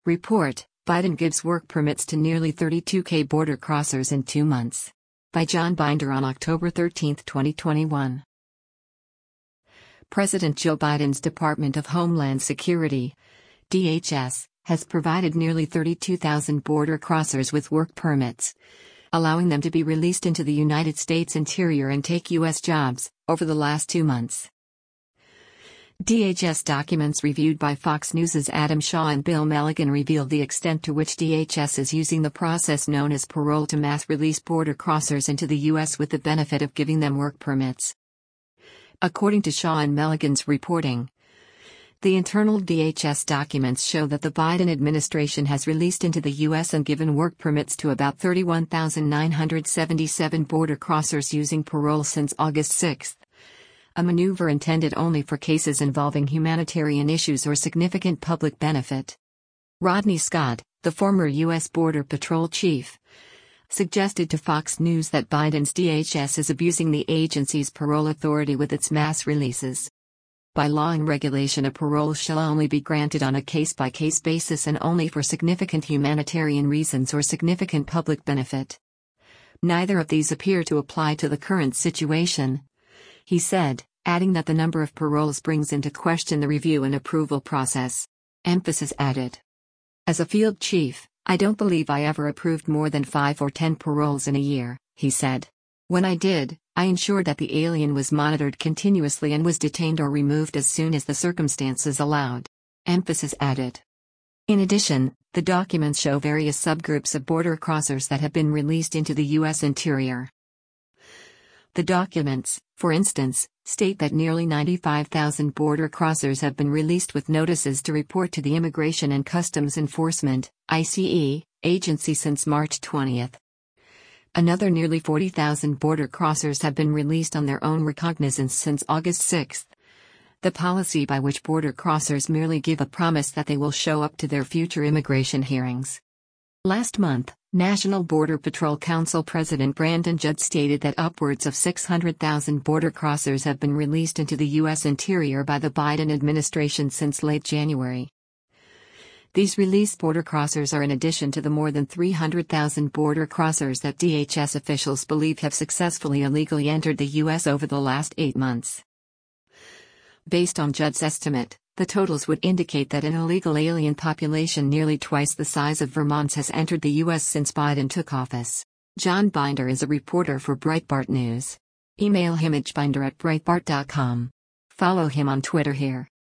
Report: Biden gives work permits to nearly 32K border crossers in 2 months. By John Binder on October 13, 2021. President Joe Biden's Department of Homeland Security, DHS, has provided nearly 32,000 border crossers with work permits, allowing them to be released into the United States interior and take U.S. jobs, over the last 2 months. DHS documents reviewed by Fox News' Adam Shaw and Bill Melligan reveal the extent to which DHS is using the process known as parole to mass release border crossers into the U.S. with the benefit of giving them work permits. According to Shaw and Melligan's reporting, the internal DHS documents show that the Biden administration has released into the U.S. and given work permits to about 31,977 border crossers using parole since August 6, a maneuver intended only for cases involving humanitarian issues or significant public benefit. Rodney Scott, the former U.S. Border Patrol chief, suggested to Fox News that Biden's DHS is abusing the agency's parole authority with its mass releases. By law and regulation, a parole shall only be granted on a case-by-case basis and only for significant humanitarian reasons or significant public benefit. Neither of these appear to apply to the current situation, he said, adding that the number of paroles brings into question the review and approval process. Emphasis added. As a field chief, I don't believe I ever approved more than 5 or 10 paroles in a year, he said. When I did, I ensured that the alien was monitored continuously and was detained or removed as soon as the circumstances allowed. Emphasis added. In addition, the documents show various subgroups of border crossers that have been released into the U.S. interior. The documents, for instance, state that nearly 95,000 border crossers have been released with notices to report to the Immigration and Customs Enforcement (ICE) agency since March 20. Another nearly 40,000 border crossers have been released on their own recognizance since August 6, the policy by which border crossers merely give a promise that they will show up to their future immigration hearings. Last month, National Border Patrol Council President Brandon Judd stated that upwards of 600,000 border crossers have been released into the U.S. interior by the Biden administration since late January. These released border crossers are in addition to the more than 300,000 border crossers that DHS officials believe have successfully illegally entered the U.S. over the last 8 months. Based on Judd's estimate, the totals would indicate that an illegal alien population nearly twice the size of Vermont's has entered the U.S. since Biden took office. John Binder is a reporter for Breitbart News. Email him at binder@breitbart.com. Follow him on Twitter here.